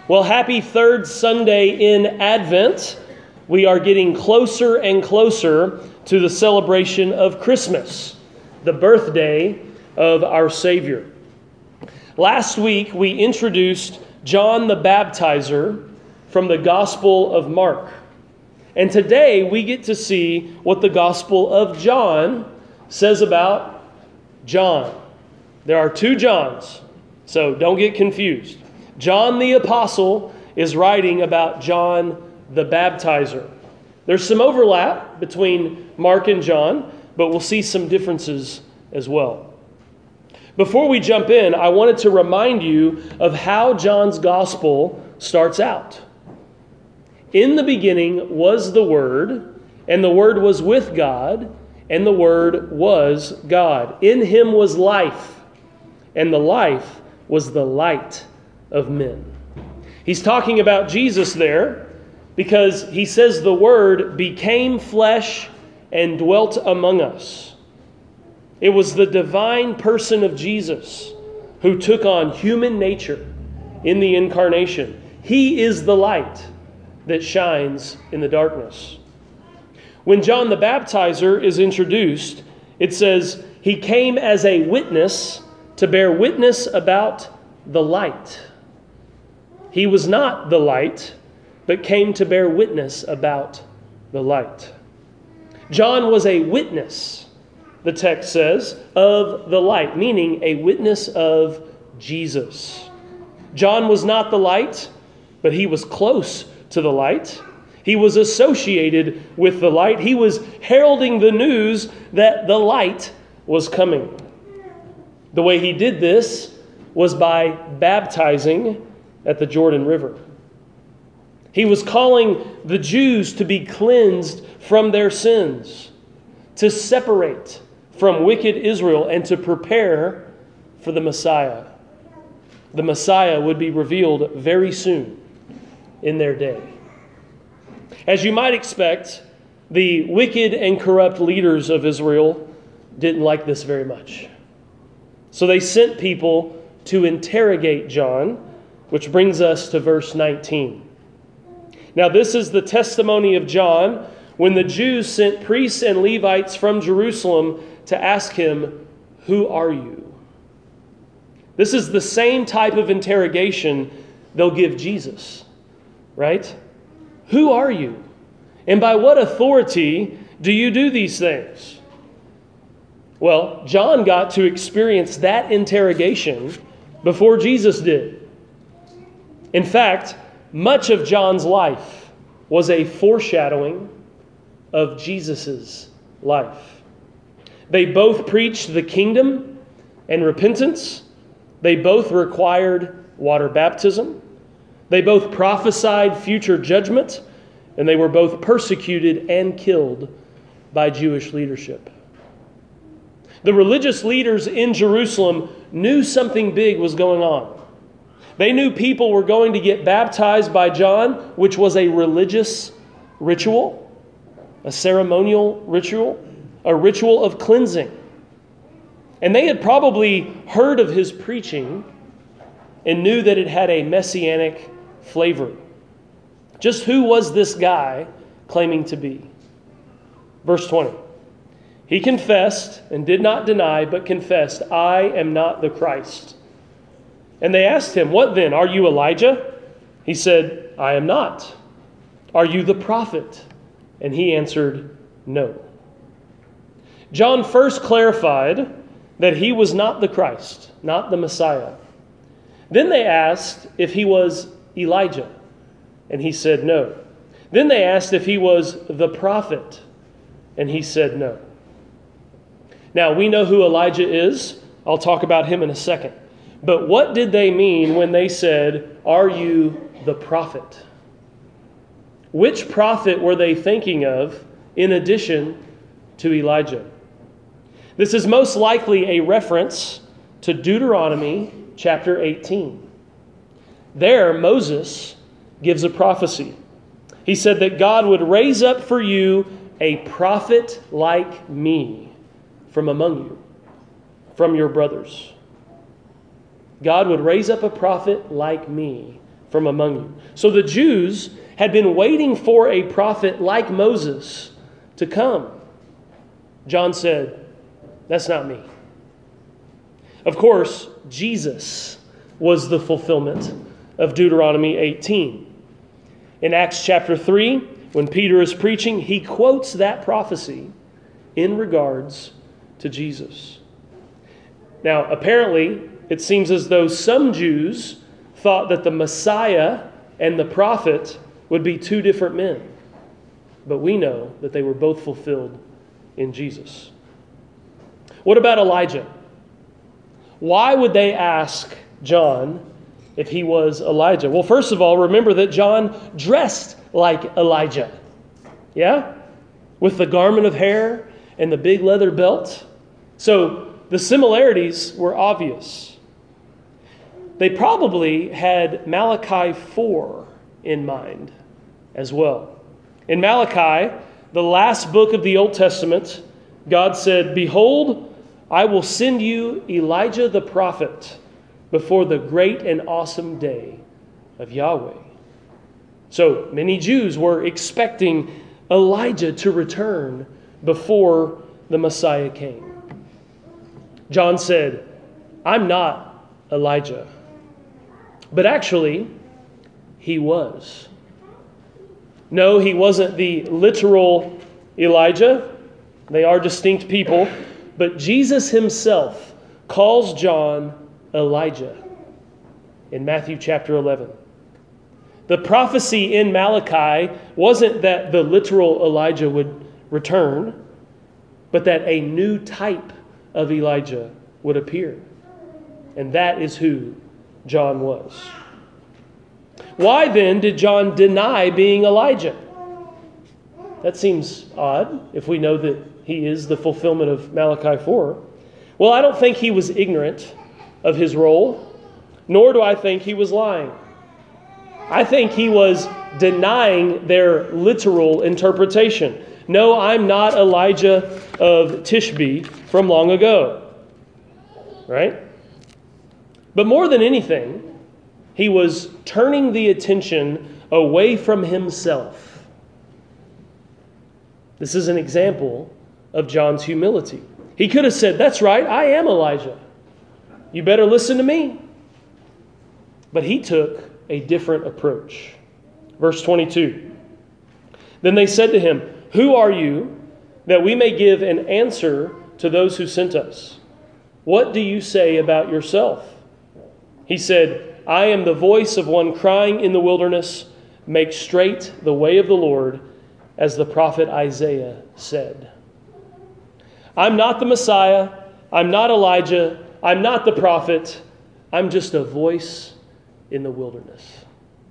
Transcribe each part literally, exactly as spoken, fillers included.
Well, happy third Sunday in Advent. We are getting closer and closer to the celebration of Christmas, the birthday of our Savior. Last week, we introduced John the Baptizer from the Gospel of Mark. And today, we get to see what the Gospel of John says about John. There are two Johns, so don't get confused. John the Apostle is writing about John the Baptizer. There's some overlap between Mark and John, but we'll see some differences as well. Before we jump in, I wanted to remind you of how John's Gospel starts out. In the beginning was the Word, and the Word was with God, and the Word was God. In Him was life, and the life was the light of men. He's talking about Jesus there because he says the Word became flesh and dwelt among us. It was the divine person of Jesus who took on human nature in the incarnation. He is the light that shines in the darkness. When John the Baptizer is introduced, it says he came as a witness to bear witness about the light. He was not the light, but came to bear witness about the light. John was a witness, the text says, of the light, meaning a witness of Jesus. John was not the light, but he was close to the light. He was associated with the light. He was heralding the news that the light was coming. The way he did this was by baptizing at the Jordan River. He was calling the Jews to be cleansed from their sins, to separate from wicked Israel, and to prepare for the Messiah. The Messiah would be revealed very soon in their day. As you might expect, the wicked and corrupt leaders of Israel didn't like this very much. So they sent people to interrogate John, which brings us to verse nineteen. Now this is the testimony of John when the Jews sent priests and Levites from Jerusalem to ask him, "Who are you?" This is the same type of interrogation they'll give Jesus, right? Who are you? And by what authority do you do these things? Well, John got to experience that interrogation before Jesus did. In fact, much of John's life was a foreshadowing of Jesus' life. They both preached the kingdom and repentance. They both required water baptism. They both prophesied future judgment, and they were both persecuted and killed by Jewish leadership. The religious leaders in Jerusalem knew something big was going on. They knew people were going to get baptized by John, which was a religious ritual, a ceremonial ritual, a ritual of cleansing. And they had probably heard of his preaching and knew that it had a messianic flavor. Just who was this guy claiming to be? Verse twenty. He confessed and did not deny, but confessed, "I am not the Christ." And they asked him, "What then? Are you Elijah?" He said, "I am not." "Are you the prophet?" And he answered, "No." John first clarified that he was not the Christ, not the Messiah. Then they asked if he was Elijah, and he said no. Then they asked if he was the prophet, and he said no. Now, we know who Elijah is. I'll talk about him in a second. But what did they mean when they said, "Are you the prophet?" Which prophet were they thinking of in addition to Elijah? This is most likely a reference to Deuteronomy chapter eighteen. There, Moses gives a prophecy. He said that God would raise up for you a prophet like me from among you, from your brothers. God would raise up a prophet like me from among you. So the Jews had been waiting for a prophet like Moses to come. John said, that's not me. Of course, Jesus was the fulfillment of Deuteronomy eighteen. In Acts chapter three, when Peter is preaching, he quotes that prophecy in regards to Jesus. Now, apparently, it seems as though some Jews thought that the Messiah and the prophet would be two different men. But we know that they were both fulfilled in Jesus. What about Elijah? Why would they ask John if he was Elijah? Well, first of all, remember that John dressed like Elijah. Yeah? With the garment of hair and the big leather belt. So the similarities were obvious. They probably had Malachi four in mind as well. In Malachi, the last book of the Old Testament, God said, "Behold, I will send you Elijah the prophet before the great and awesome day of Yahweh." So many Jews were expecting Elijah to return before the Messiah came. John said, "I'm not Elijah." But actually, he was. No, he wasn't the literal Elijah. They are distinct people. But Jesus himself calls John Elijah in Matthew chapter eleven. The prophecy in Malachi wasn't that the literal Elijah would return, but that a new type of Elijah would appear. And that is who John was. Why then did John deny being Elijah? That seems odd if we know that he is the fulfillment of Malachi four. Well, I don't think he was ignorant of his role, nor do I think he was lying. I think he was denying their literal interpretation. No, I'm not Elijah of Tishbe from long ago. Right? But more than anything, he was turning the attention away from himself. This is an example of John's humility. He could have said, "That's right, I am Elijah. You better listen to me." But he took a different approach. Verse twenty-two. Then they said to him, "Who are you, that we may give an answer to those who sent us? What do you say about yourself?" He said, "I am the voice of one crying in the wilderness, make straight the way of the Lord, as the prophet Isaiah said." I'm not the Messiah. I'm not Elijah. I'm not the prophet. I'm just a voice in the wilderness.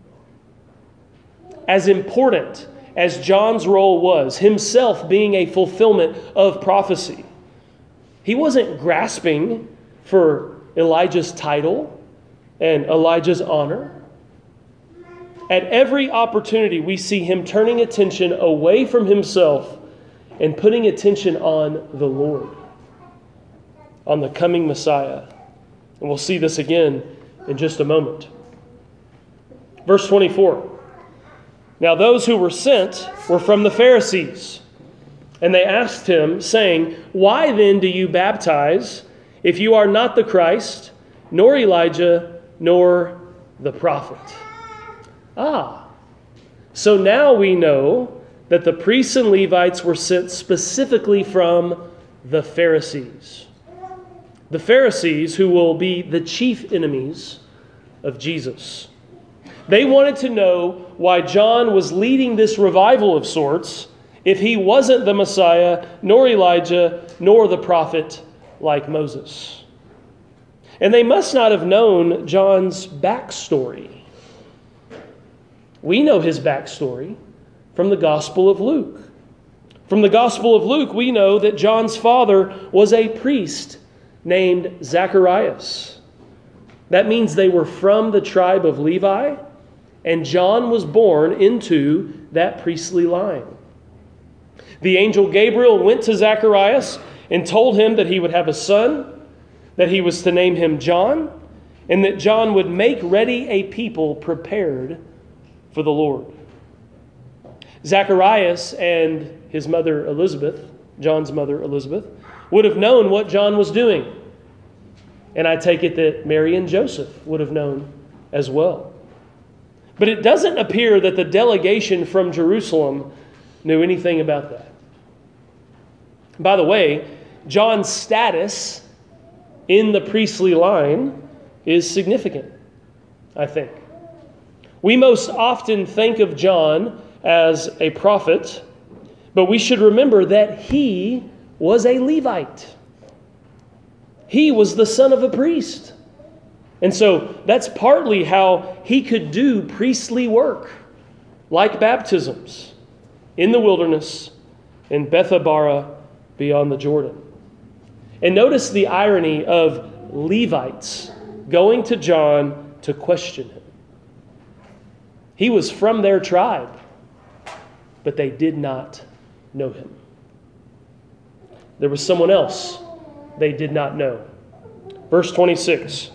As important as John's role was, himself being a fulfillment of prophecy, he wasn't grasping for Elijah's title and Elijah's honor. At every opportunity, we see him turning attention away from himself and putting attention on the Lord, on the coming Messiah. And we'll see this again in just a moment. Verse twenty-four. Now those who were sent were from the Pharisees, and they asked him, saying, "Why then do you baptize, if you are not the Christ, nor Elijah, nor the prophet?" Ah, so now we know that the priests and Levites were sent specifically from the Pharisees. The Pharisees who will be the chief enemies of Jesus. They wanted to know why John was leading this revival of sorts if he wasn't the Messiah, nor Elijah, nor the prophet like Moses. And they must not have known John's backstory. We know his backstory from the Gospel of Luke. From the Gospel of Luke, we know that John's father was a priest named Zacharias. That means they were from the tribe of Levi, and John was born into that priestly line. The angel Gabriel went to Zacharias and told him that he would have a son, that he was to name him John, and that John would make ready a people prepared for the Lord. Zacharias and his mother Elizabeth, John's mother Elizabeth, would have known what John was doing. And I take it that Mary and Joseph would have known as well. But it doesn't appear that the delegation from Jerusalem knew anything about that. By the way, John's status in the priestly line is significant, I think. We most often think of John as a prophet, but we should remember that he was a Levite. He was the son of a priest. And so that's partly how he could do priestly work, like baptisms in the wilderness in Bethabara beyond the Jordan. And notice the irony of Levites going to John to question him. He was from their tribe, but they did not know him. There was someone else they did not know. Verse twenty-six.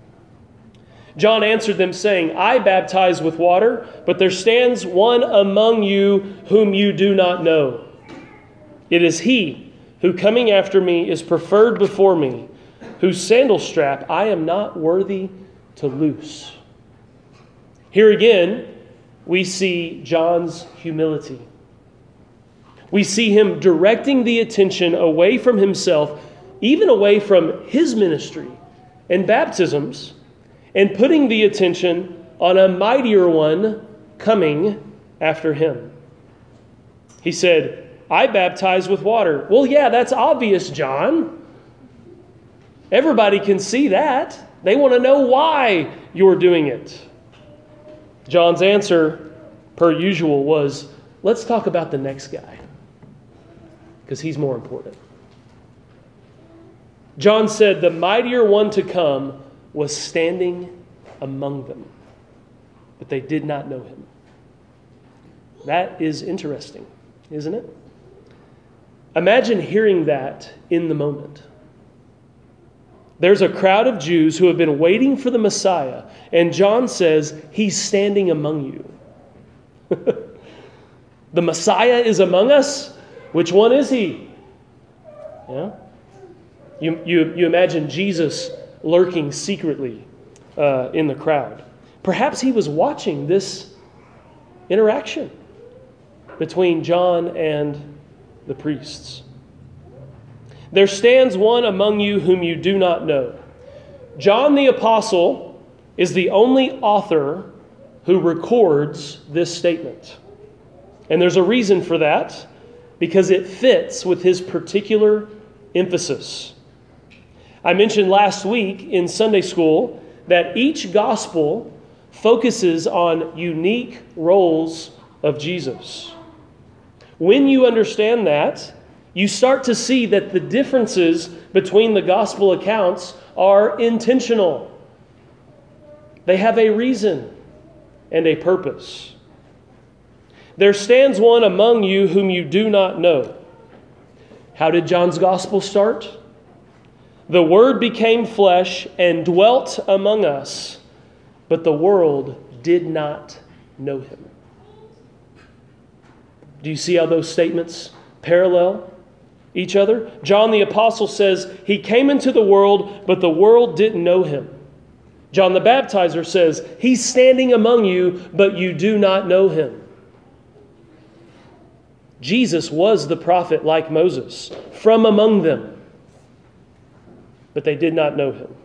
John answered them, saying, I baptize with water, but there stands one among you whom you do not know. It is he who coming after me is preferred before me, whose sandal strap I am not worthy to loose. Here again, we see John's humility. We see him directing the attention away from himself, even away from his ministry and baptisms, and putting the attention on a mightier one coming after him. He said, I baptize with water. Well, yeah, that's obvious, John. Everybody can see that. They want to know why you're doing it. John's answer, per usual, was, let's talk about the next guy, because he's more important. John said the mightier one to come was standing among them, but they did not know him. That is interesting, isn't it? Imagine hearing that in the moment. There's a crowd of Jews who have been waiting for the Messiah, and John says he's standing among you. The Messiah is among us? Which one is he? Yeah? You, you, you imagine Jesus lurking secretly uh, in the crowd. Perhaps he was watching this interaction between John and the priests. There stands one among you whom you do not know. John the Apostle is the only author who records this statement. And there's a reason for that, because it fits with his particular emphasis. I mentioned last week in Sunday school that each gospel focuses on unique roles of Jesus. When you understand that, you start to see that the differences between the gospel accounts are intentional. They have a reason and a purpose. There stands one among you whom you do not know. How did John's gospel start? The Word became flesh and dwelt among us, but the world did not know him. Do you see how those statements parallel each other? John the Apostle says he came into the world, but the world didn't know him. John the Baptizer says he's standing among you, but you do not know him. Jesus was the prophet like Moses, from among them, but they did not know him.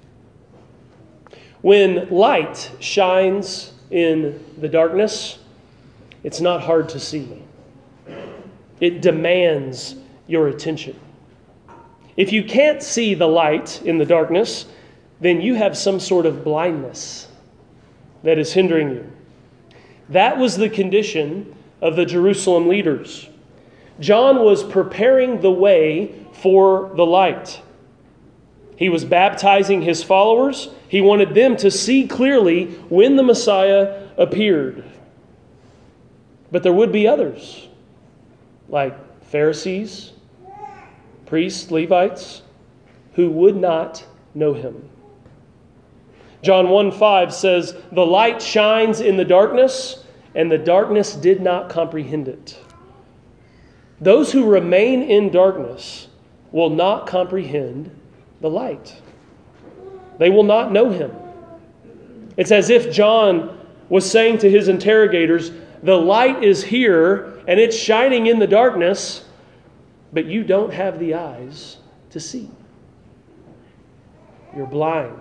When light shines in the darkness, it's not hard to see. It demands your attention. If you can't see the light in the darkness, then you have some sort of blindness that is hindering you. That was the condition of the Jerusalem leaders. John was preparing the way for the light. He was baptizing his followers. He wanted them to see clearly when the Messiah appeared. But there would be others, like Pharisees, priests, Levites, who would not know him. John one five says, "The light shines in the darkness, and the darkness did not comprehend it." Those who remain in darkness will not comprehend the light. They will not know him. It's as if John was saying to his interrogators, the light is here and it's shining in the darkness, but you don't have the eyes to see. You're blind.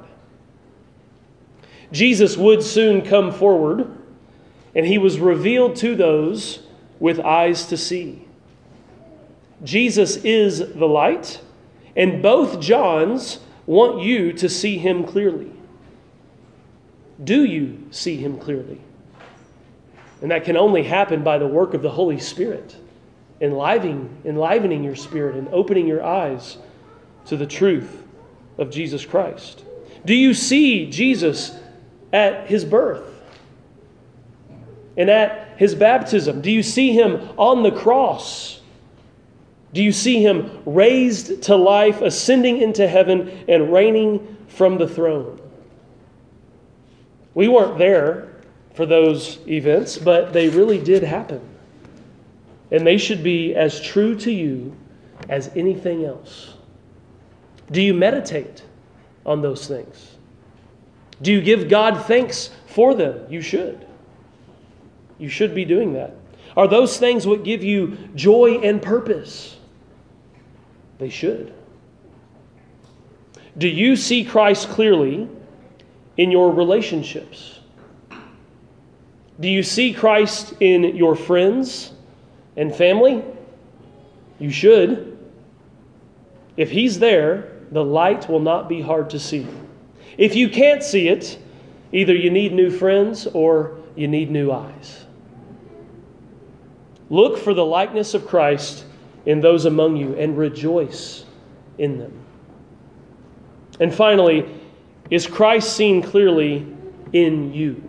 Jesus would soon come forward, and he was revealed to those with eyes to see. Jesus is the light, and both Johns want you to see him clearly. Do you see him clearly? And that can only happen by the work of the Holy Spirit, enlivening, enlivening your spirit and opening your eyes to the truth of Jesus Christ. Do you see Jesus at his birth and at his baptism? Do you see him on the cross? Do you see him raised to life, ascending into heaven, and reigning from the throne? We weren't there for those events, but they really did happen. And they should be as true to you as anything else. Do you meditate on those things? Do you give God thanks for them? You should. You should be doing that. Are those things what give you joy and purpose? They should. Do you see Christ clearly in your relationships? Do you see Christ in your friends and family? You should. If he's there, the light will not be hard to see. If you can't see it, either you need new friends or you need new eyes. Look for the likeness of Christ in those among you and rejoice in them. And finally, is Christ seen clearly in you?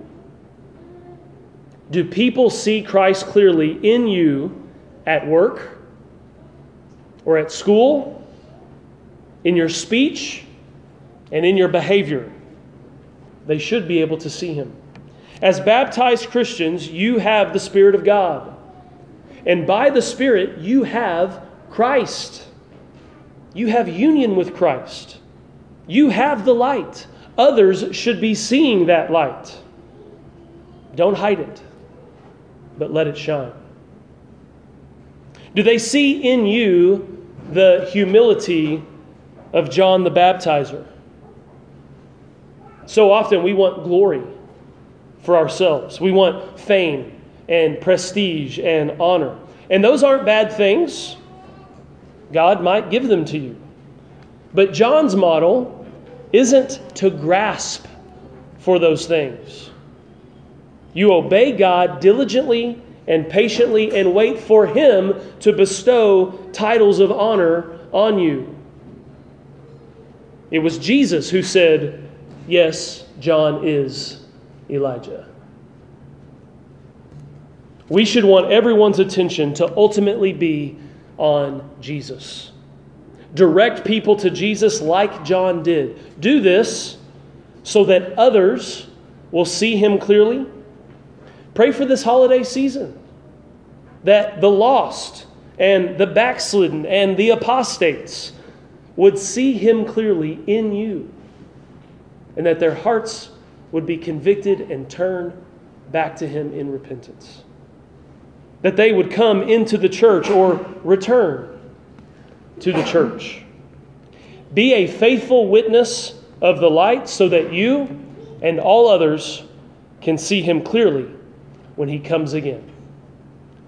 Do people see Christ clearly in you at work or at school, in your speech, and in your behavior? They should be able to see him. As baptized Christians, you have the Spirit of God. And by the Spirit, you have Christ. You have union with Christ. You have the light. Others should be seeing that light. Don't hide it, but let it shine. Do they see in you the humility of John the Baptizer? So often we want glory for ourselves. We want fame and prestige and honor. And those aren't bad things. God might give them to you. But John's model isn't to grasp for those things. You obey God diligently and patiently and wait for him to bestow titles of honor on you. It was Jesus who said, "Yes, John is Elijah." We should want everyone's attention to ultimately be on Jesus. Direct people to Jesus like John did. Do this so that others will see him clearly. Pray for this holiday season that the lost and the backslidden and the apostates would see him clearly in you, and that their hearts would be convicted and turn back to him in repentance. That they would come into the church or return to the church. Be a faithful witness of the light so that you and all others can see him clearly when he comes again.